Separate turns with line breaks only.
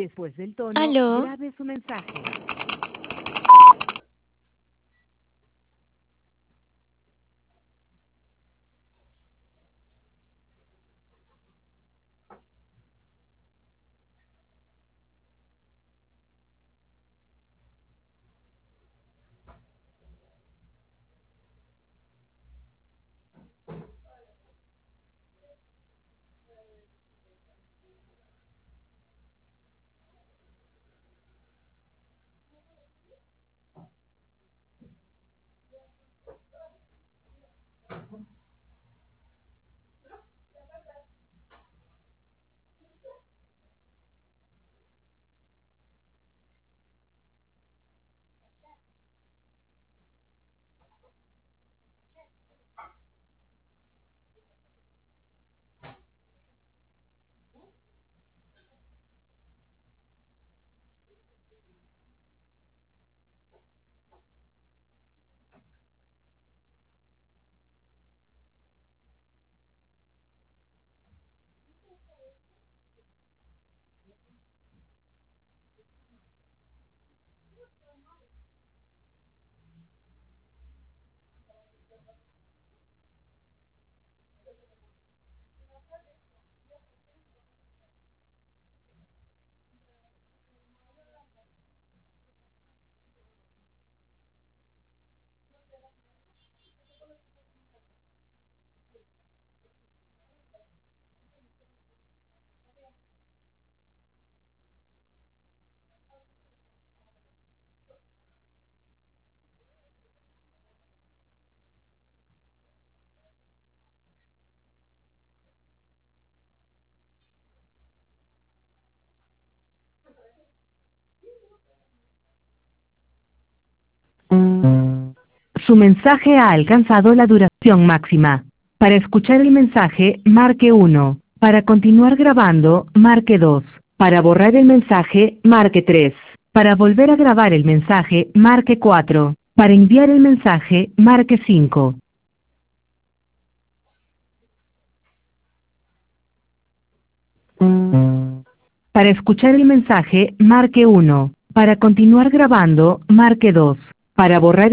Después del tono,
¿Aló?
grabe su mensaje. Su mensaje ha alcanzado la duración máxima. Para escuchar el mensaje, marque 1. Para continuar grabando, marque 2. Para borrar el mensaje, marque 3. Para volver a grabar el mensaje, marque 4. Para enviar el mensaje, marque 5. Para escuchar el mensaje, marque 1. Para continuar grabando, marque 2. Para borrar